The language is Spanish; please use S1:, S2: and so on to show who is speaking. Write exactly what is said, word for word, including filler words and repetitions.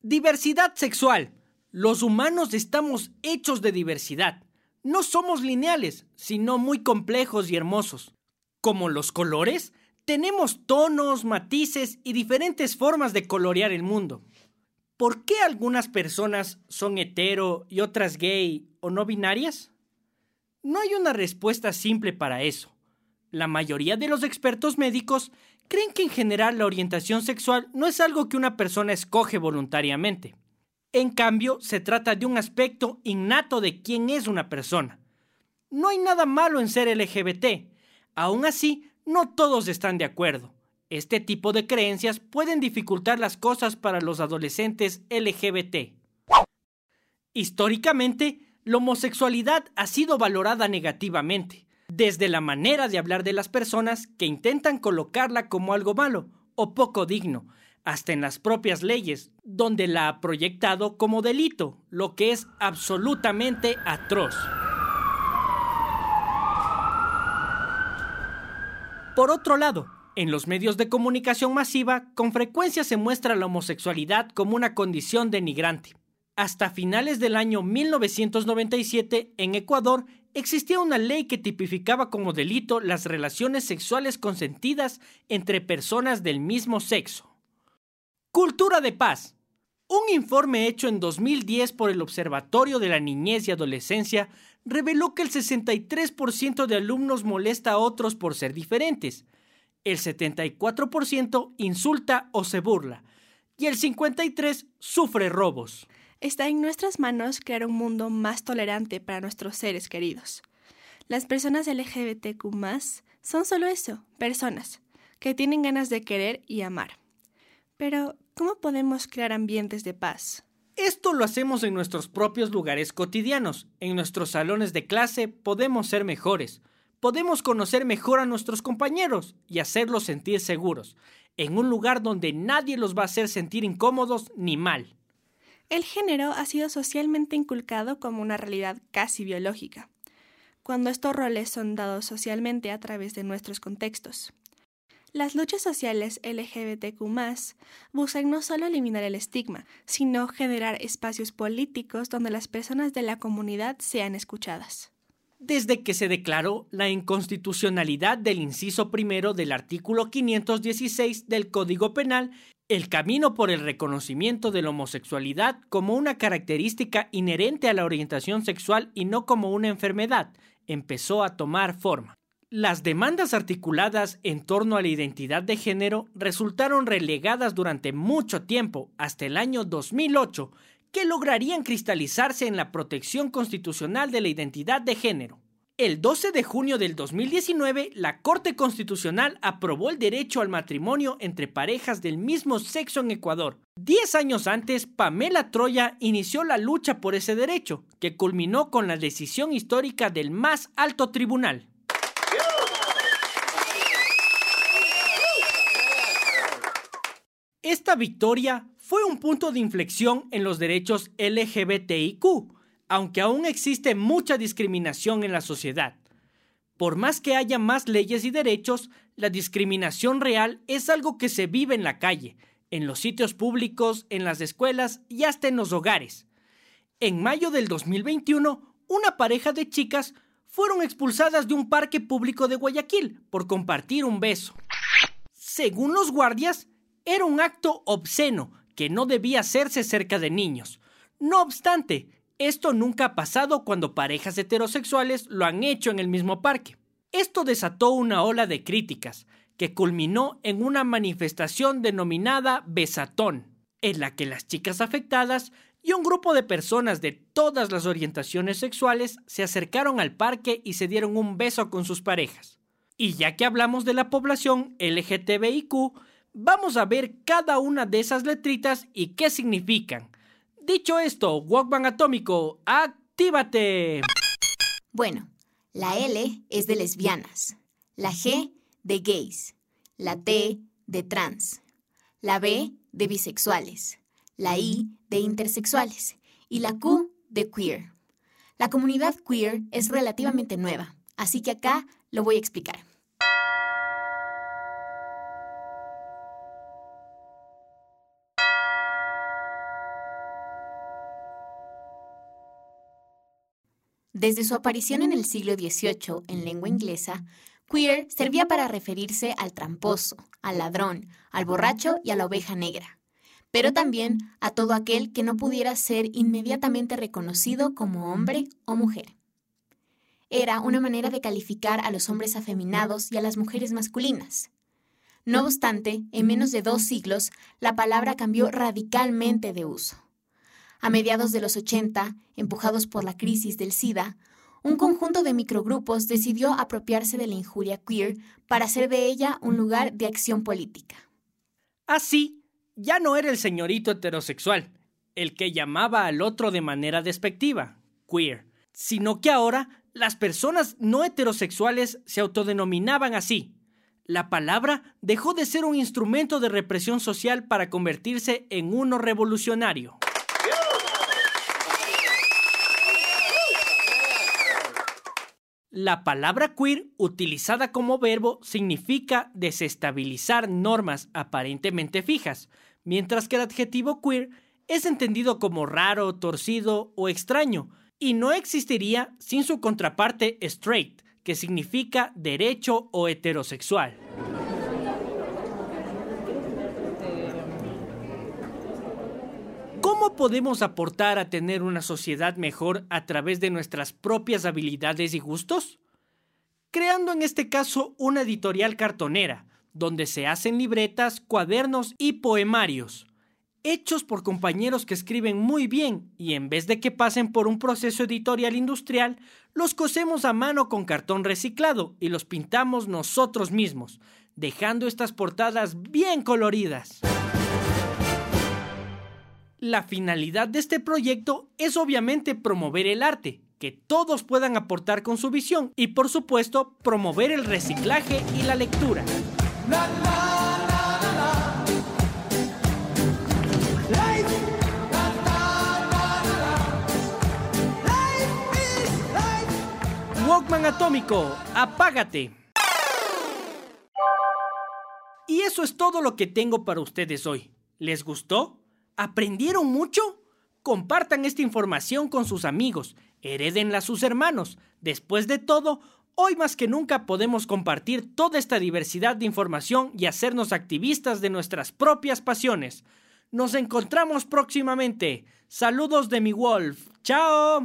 S1: Diversidad sexual. Los humanos estamos hechos de diversidad. No somos lineales, sino muy complejos y hermosos. Como los colores, tenemos tonos, matices y diferentes formas de colorear el mundo. ¿Por qué algunas personas son hetero y otras gay o no binarias? No hay una respuesta simple para eso. La mayoría de los expertos médicos creen que en general la orientación sexual no es algo que una persona escoge voluntariamente. En cambio, se trata de un aspecto innato de quién es una persona. No hay nada malo en ser L G B T. Aún así, no todos están de acuerdo. Este tipo de creencias pueden dificultar las cosas para los adolescentes L G B T. Históricamente, la homosexualidad ha sido valorada negativamente, desde la manera de hablar de las personas que intentan colocarla como algo malo o poco digno, hasta en las propias leyes, donde la ha proyectado como delito, lo que es absolutamente atroz. Por otro lado, en los medios de comunicación masiva, con frecuencia se muestra la homosexualidad como una condición denigrante. Hasta finales del año mil novecientos noventa y siete, en Ecuador, existía una ley que tipificaba como delito las relaciones sexuales consentidas entre personas del mismo sexo. Cultura de paz. Un informe hecho en dos mil diez por el Observatorio de la Niñez y Adolescencia reveló que el sesenta y tres por ciento de alumnos molesta a otros por ser diferentes, el setenta y cuatro por ciento insulta o se burla, y el cincuenta y tres por ciento sufre robos.
S2: Está en nuestras manos crear un mundo más tolerante para nuestros seres queridos. Las personas L G B T Q más, son solo eso, personas, que tienen ganas de querer y amar. Pero, ¿cómo podemos crear ambientes de paz?
S1: Esto lo hacemos en nuestros propios lugares cotidianos. En nuestros salones de clase podemos ser mejores. Podemos conocer mejor a nuestros compañeros y hacerlos sentir seguros, en un lugar donde nadie los va a hacer sentir incómodos ni mal.
S2: El género ha sido socialmente inculcado como una realidad casi biológica, cuando estos roles son dados socialmente a través de nuestros contextos. Las luchas sociales L G B T Q más, buscan no solo eliminar el estigma, sino generar espacios políticos donde las personas de la comunidad sean escuchadas.
S1: Desde que se declaró la inconstitucionalidad del inciso primero del artículo quinientos dieciséis del Código Penal, el camino por el reconocimiento de la homosexualidad como una característica inherente a la orientación sexual y no como una enfermedad, empezó a tomar forma. Las demandas articuladas en torno a la identidad de género resultaron relegadas durante mucho tiempo, hasta el año dos mil ocho, que lograrían cristalizarse en la protección constitucional de la identidad de género. El doce de junio del dos mil diecinueve, la Corte Constitucional aprobó el derecho al matrimonio entre parejas del mismo sexo en Ecuador. Diez años antes, Pamela Troya inició la lucha por ese derecho, que culminó con la decisión histórica del más alto tribunal. Esta victoria fue un punto de inflexión en los derechos L G B T I Q, aunque aún existe mucha discriminación en la sociedad. Por más que haya más leyes y derechos, la discriminación real es algo que se vive en la calle, en los sitios públicos, en las escuelas y hasta en los hogares. En mayo del dos mil veintiuno, una pareja de chicas fueron expulsadas de un parque público de Guayaquil por compartir un beso. Según los guardias, era un acto obsceno que no debía hacerse cerca de niños. No obstante, esto nunca ha pasado cuando parejas heterosexuales lo han hecho en el mismo parque. Esto desató una ola de críticas, que culminó en una manifestación denominada Besatón, en la que las chicas afectadas y un grupo de personas de todas las orientaciones sexuales se acercaron al parque y se dieron un beso con sus parejas. Y ya que hablamos de la población L G T B I Q, vamos a ver cada una de esas letritas y qué significan. Dicho esto, Walkman Atómico, ¡actívate!
S3: Bueno, la L es de lesbianas, la G de gays, la T de trans, la B de bisexuales, la I de intersexuales y la Q de queer. La comunidad queer es relativamente nueva, así que acá lo voy a explicar. Desde su aparición en el siglo dieciocho en lengua inglesa, queer servía para referirse al tramposo, al ladrón, al borracho y a la oveja negra, pero también a todo aquel que no pudiera ser inmediatamente reconocido como hombre o mujer. Era una manera de calificar a los hombres afeminados y a las mujeres masculinas. No obstante, en menos de dos siglos, la palabra cambió radicalmente de uso. A mediados de los ochenta, empujados por la crisis del SIDA, un conjunto de microgrupos decidió apropiarse de la injuria queer para hacer de ella un lugar de acción política.
S1: Así, ya no era el señorito heterosexual, el que llamaba al otro de manera despectiva, queer, sino que ahora las personas no heterosexuales se autodenominaban así. La palabra dejó de ser un instrumento de represión social para convertirse en uno revolucionario. La palabra queer, utilizada como verbo, significa desestabilizar normas aparentemente fijas, mientras que el adjetivo queer es entendido como raro, torcido o extraño, y no existiría sin su contraparte straight, que significa derecho o heterosexual. ¿Cómo podemos aportar a tener una sociedad mejor a través de nuestras propias habilidades y gustos? Creando en este caso una editorial cartonera, donde se hacen libretas, cuadernos y poemarios, hechos por compañeros que escriben muy bien y en vez de que pasen por un proceso editorial industrial, los cosemos a mano con cartón reciclado y los pintamos nosotros mismos, dejando estas portadas bien coloridas. La finalidad de este proyecto es obviamente promover el arte, que todos puedan aportar con su visión y, por supuesto, promover el reciclaje y la lectura. La, la, la, la, la. Life. La, la, la, la, la. Life is life. Walkman atómico, apágate. Y eso es todo lo que tengo para ustedes hoy. ¿Les gustó? ¿Aprendieron mucho? Compartan esta información con sus amigos, herédenla a sus hermanos. Después de todo, hoy más que nunca podemos compartir toda esta diversidad de información y hacernos activistas de nuestras propias pasiones. Nos encontramos próximamente. Saludos de mi Wolf. ¡Chao!